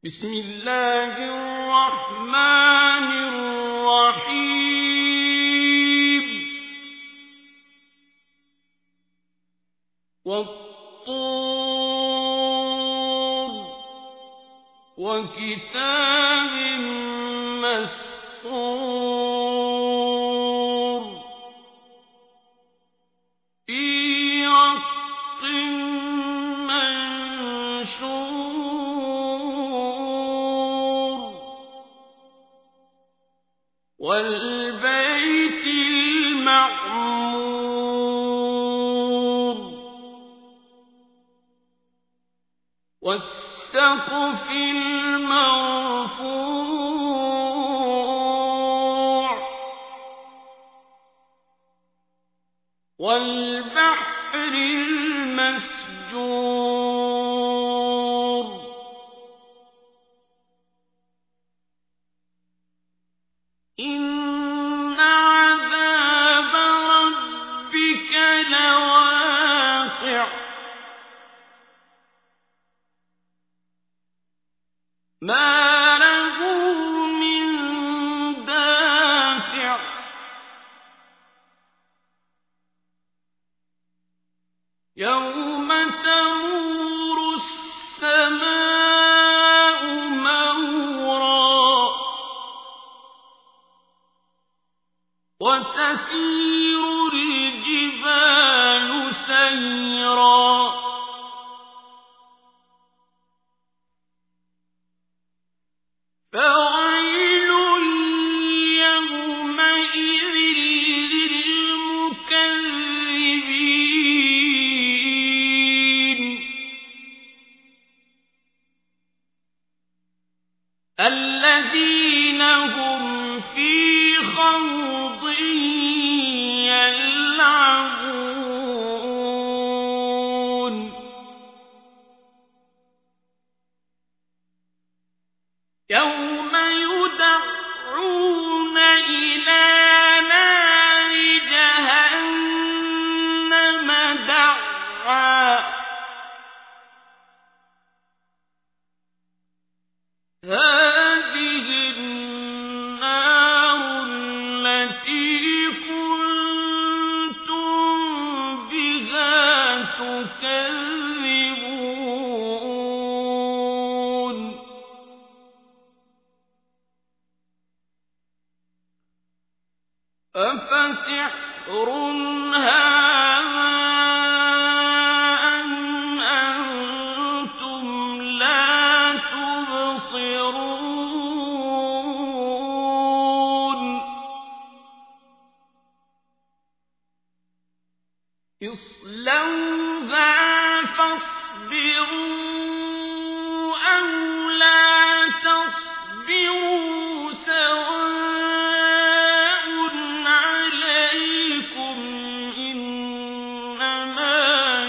بسم الله الرحمن الرحيم والطور وكتاب مسطور في رق منشور والبيت المعمور والسقف المرفوع والبحر المسجور إن عذاب ربك لواقع ما له من دافع يوم تمور السماء مورا وتسير الجبال سيرا فويل يومئذ للمكذبين الذين هم في خوض يلعبون يوم يدعون إلى نار جهنم دعا هذه النار التي كنتم بها تكذبون أفسحر هذا أم أنتم لا تبصرون اصلوها فاصبروا أو لا تصبروا سواء عليكم إنما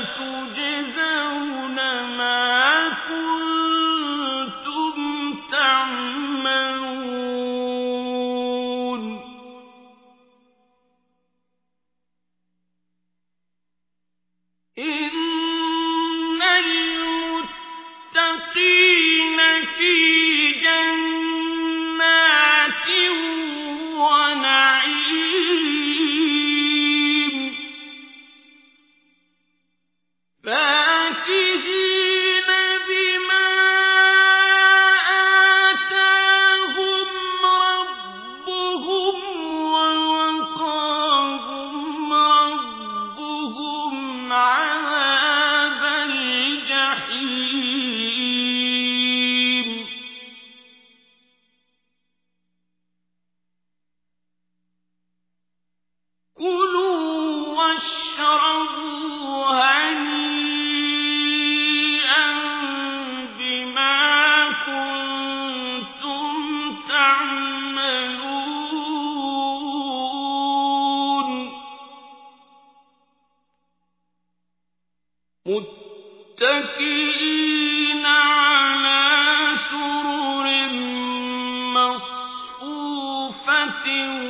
تجزون ما كنتم تعملون إن المتقين في جنات ونعيم فاكهين بما آتاهم ربهم ووقاهم ربهم عذاب الجحيم كلوا واشربوا هنيئا بما كنتم تعملون متكئين على سرر مصفوفة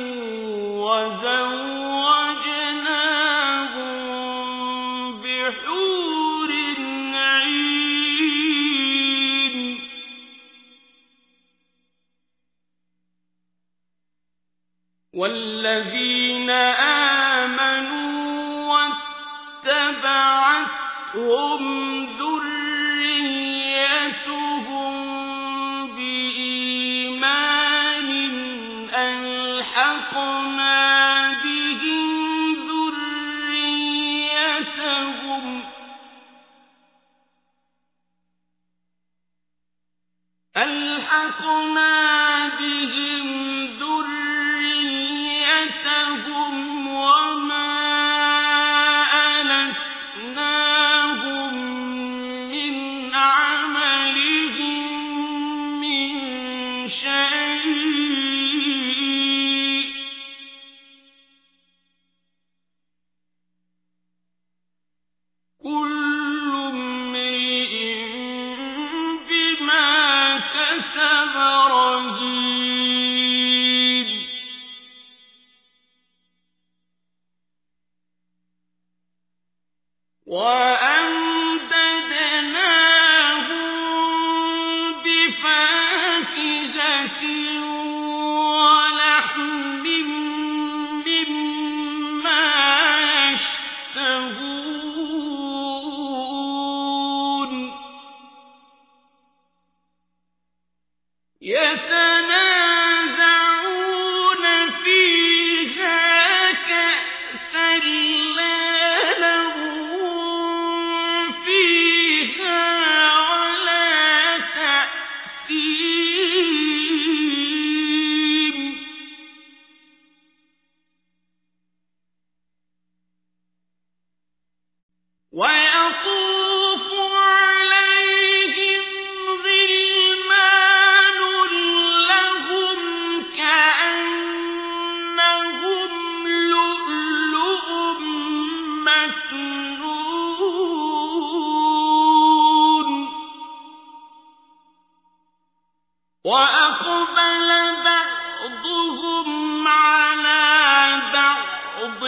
وزوجناهم بحور عين والذين آمنوا واتبعتهم ذريتهم بإيمان ألحقنا بهم ذريتهم وما ألتناهم من عملهم من شيء كل امرئ بما كسب رهين وأمددناهم بفاكهة ولحم مما يشتهون يتنازعون فيها كأسا لا لغو فيها ولا تأثيم ويطوف عليهم غلمان لهم كأنهم لؤلؤ مكنون وأقبل بعضهم على بعض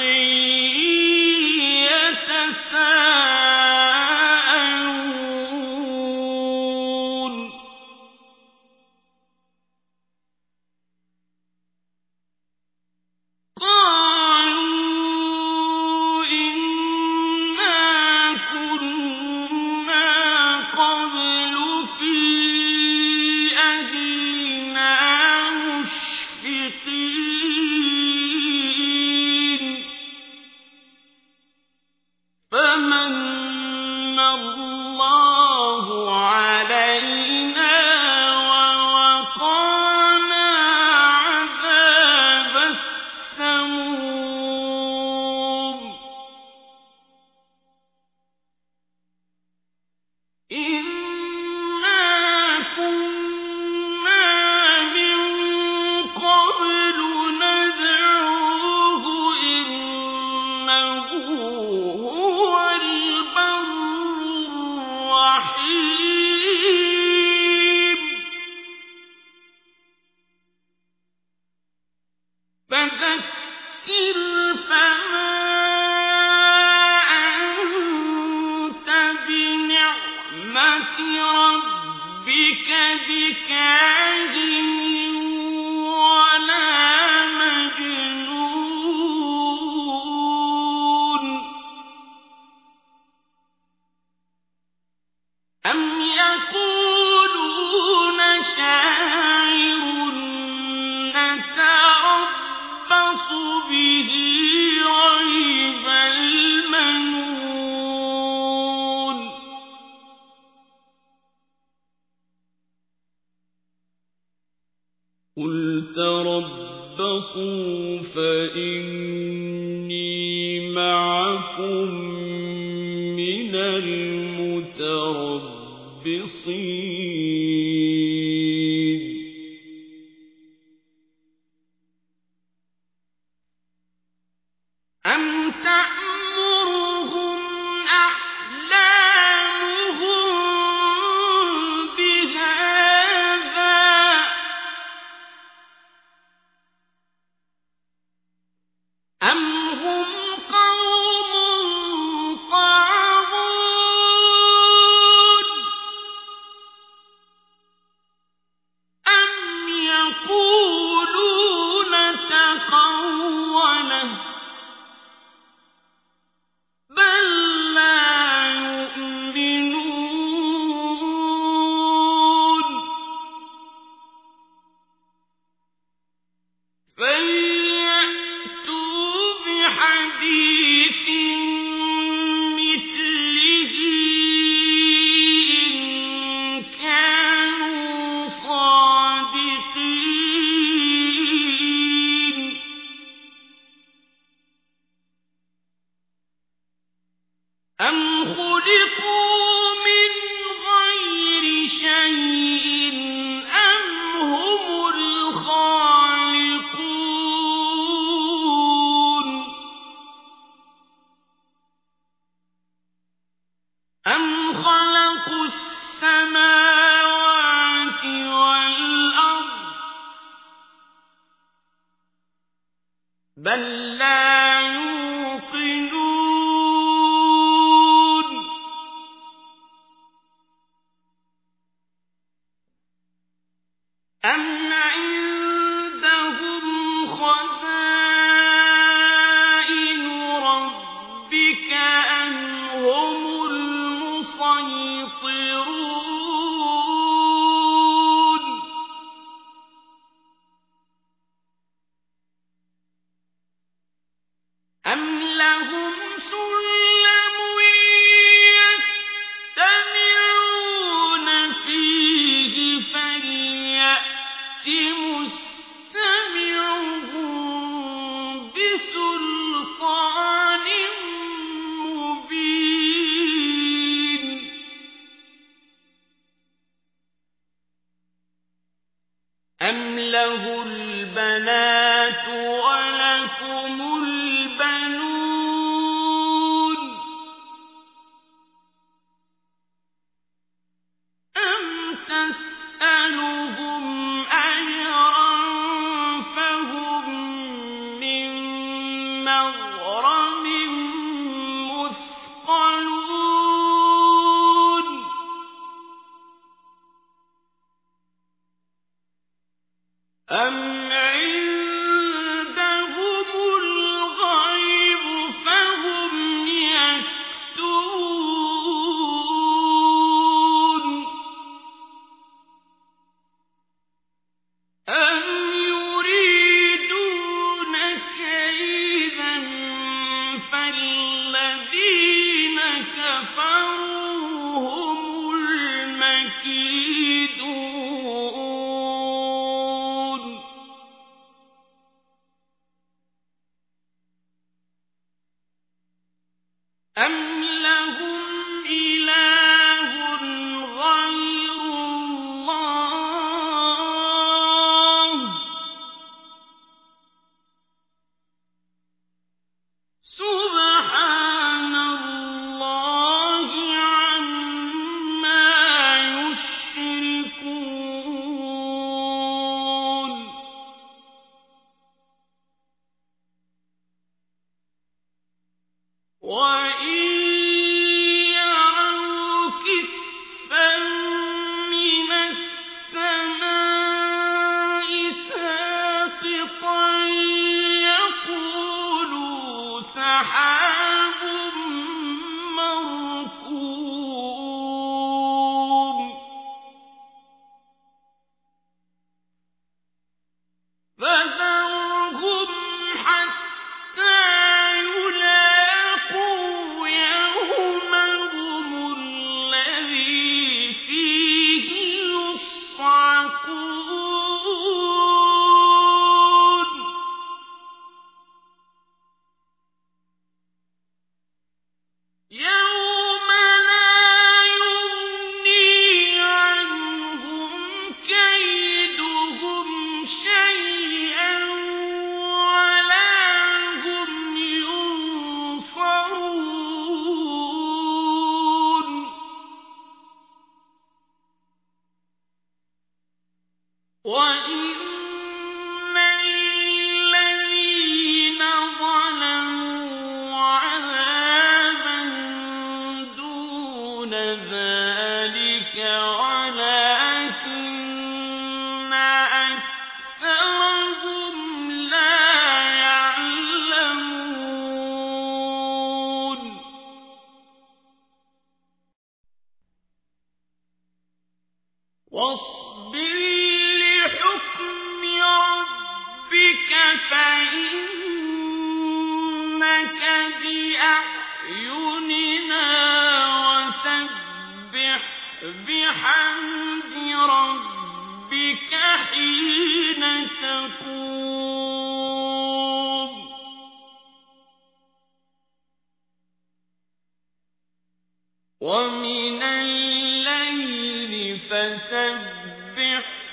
يتساءلون قالوا إنا كنا قبل في أهلنا مشفقين فمن الله علينا ووقانا عذاب السموم إنا كنا من قبل ندعوه إنه هو البر الرحيم فذكر فما أنت بنعمة ربك بكاهن ولا مجنون أم يقولون شاعر نتربص به ريب المنون قل تربصوا فإني معكم من المتربصين أم تأمرهم أحلامهم بهذا أم هم قوم طاغون بل لا يوقنون أم عندهم خزائن ربك أم هم المسيطرون أم لهم سلم يستمعون فيه فليأت مستمعهم بسلطان مبين أم له البنات ولكم البنون أم تسألهم أجرا فهم من مغرم مثقلون أم عندهم الغيب فهم يكتبون أم يريدون كيدا فالذين كفروا هم المكيدون أم لهم إله غير الله سبحان الله عما يشركون وإن يروا كسفا من السماء ساقطا يقولوا سحاب مركوم فذرهم حتى يلاقوا يومهم الذي فيه يصعقون يوم لا يغني عنهم كيدهم شيئا ولا هم ينصرون وإن للذين ظلموا عذابا دون ذلك ولكن أكثرهم لا يعلمون واصبر لحكم ربك فإنك بأعيننا وسبح بحمد ربك حين تقوم ومن الليل فسبح